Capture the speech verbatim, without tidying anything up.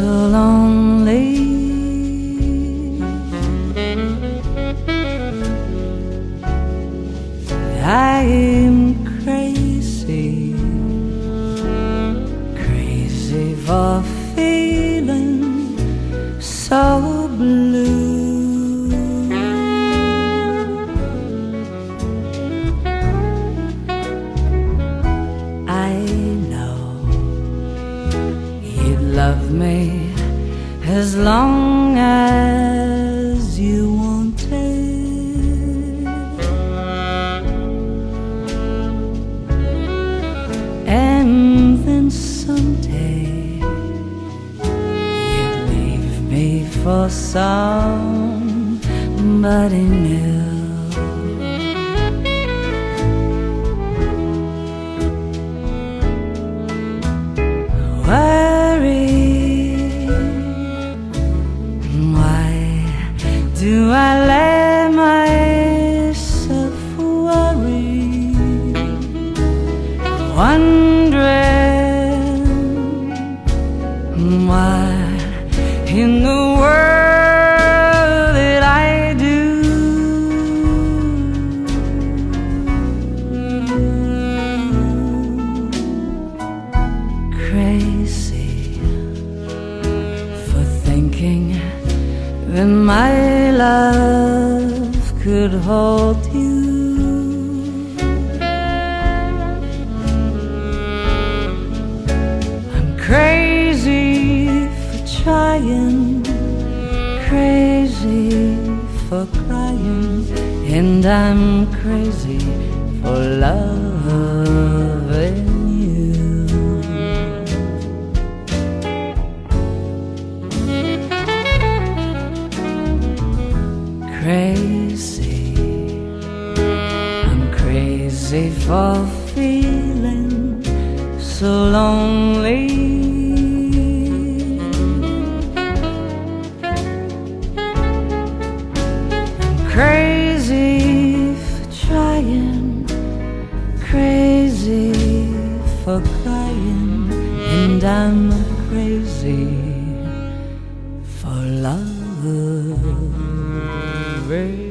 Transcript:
lonely. I'm crazy, crazy for feeling so blue. I know you'd love me as long as you wanted. And then someday you'd leave me for somebody new. Worry, why do I let myself worry? Wondering what in the world did I do? Crazy for thinking that my love could hold you. Crazy for trying, crazy for crying, and I'm crazy for loving you. Crazy, I'm crazy for feeling so lonely. Crazy for trying, crazy for crying, and I'm crazy for love.